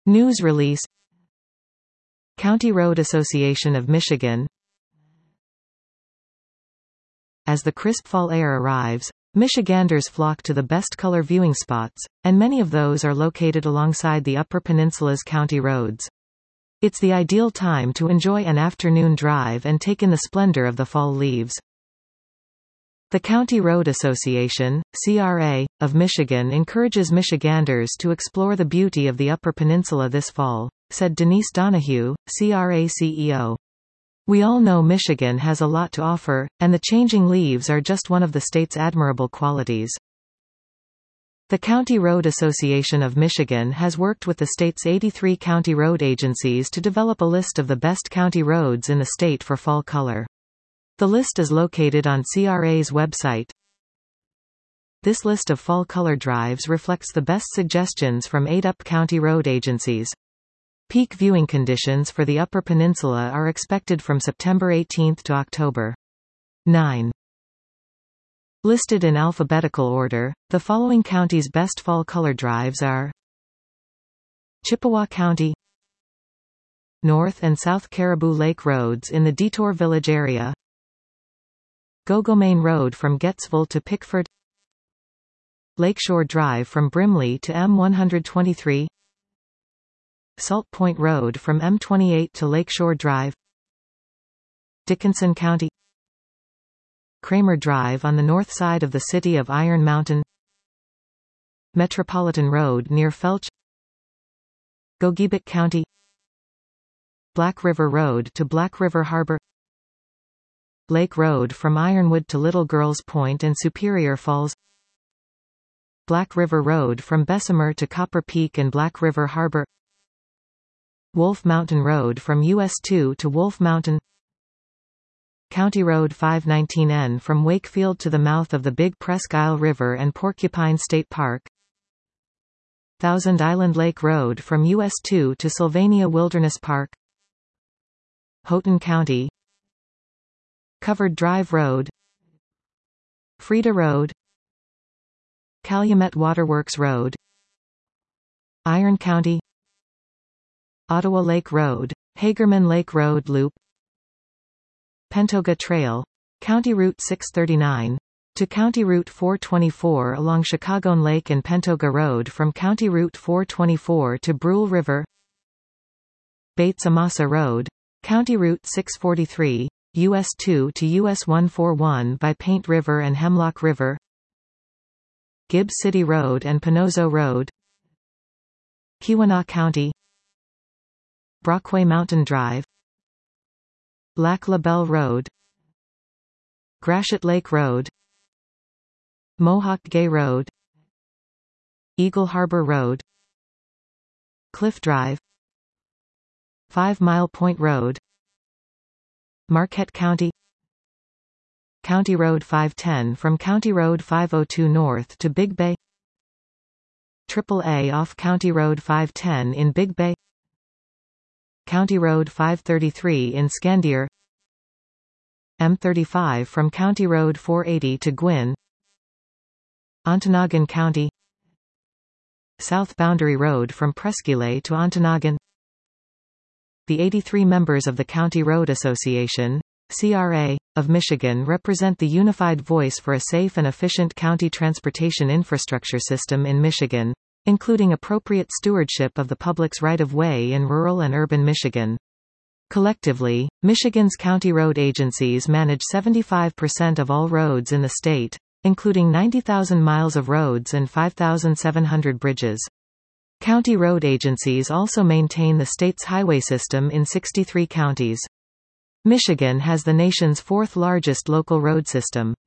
News release. County Road Association of Michigan. As the crisp fall air arrives, Michiganders flock to the best color viewing spots, and many of those are located alongside the Upper Peninsula's county roads. It's the ideal time to enjoy an afternoon drive and take in the splendor of the fall leaves. The County Road Association, CRA, of Michigan encourages Michiganders to explore the beauty of the Upper Peninsula this fall, said Denise Donahue, CRA CEO. We all know Michigan has a lot to offer, and the changing leaves are just one of the state's admirable qualities. The County Road Association of Michigan has worked with the state's 83 county road agencies to develop a list of the best county roads in the state for fall color. The list is located on CRA's website. This list of fall color drives reflects the best suggestions from 8 up-county road agencies. Peak viewing conditions for the Upper Peninsula are expected from September 18 to October 9. Listed in alphabetical order, the following counties' best fall color drives are: Chippewa County, North and South Caribou Lake Roads in the Detour Village area, Gogomain Road from Gettsville to Pickford, Lakeshore Drive from Brimley to M123, Salt Point Road from M28 to Lakeshore Drive, Dickinson County, Kramer Drive on the north side of the city of Iron Mountain, Metropolitan Road near Felch, Gogebic County, Black River Road to Black River Harbor, Lake Road from Ironwood to Little Girls Point and Superior Falls, Black River Road from Bessemer to Copper Peak and Black River Harbor, Wolf Mountain Road from US 2 to Wolf Mountain, County Road 519N from Wakefield to the mouth of the Big Presque Isle River and Porcupine State Park, Thousand Island Lake Road from US 2 to Sylvania Wilderness Park, Houghton County, Covered Drive Road, Frida Road, Calumet Waterworks Road, Iron County, Ottawa Lake Road, Hagerman Lake Road Loop, Pentoga Trail, County Route 639, to County Route 424 along Chicagoan Lake and Pentoga Road from County Route 424 to Brule River, Bates Amasa Road, County Route 643, US 2 to US 141 by Paint River and Hemlock River, Gibbs City Road and Pinozo Road, Keweenaw County, Brockway Mountain Drive, Lac La Belle Road, Gratiot Lake Road, Mohawk Gay Road, Eagle Harbor Road, Cliff Drive, 5 Mile Point Road, Marquette County, County Road 510 from County Road 502 north to Big Bay, AAA off County Road 510 in Big Bay, County Road 533 in Scandier, M35 from County Road 480 to Gwinn, Ontonagon County, South Boundary Road from Presqu'île to Ontonagon. The 83 members of the County Road Association, CRA, of Michigan represent the unified voice for a safe and efficient county transportation infrastructure system in Michigan, including appropriate stewardship of the public's right-of-way in rural and urban Michigan. Collectively, Michigan's county road agencies manage 75% of all roads in the state, including 90,000 miles of roads and 5,700 bridges. County road agencies also maintain the state's highway system in 63 counties. Michigan has the nation's fourth largest local road system.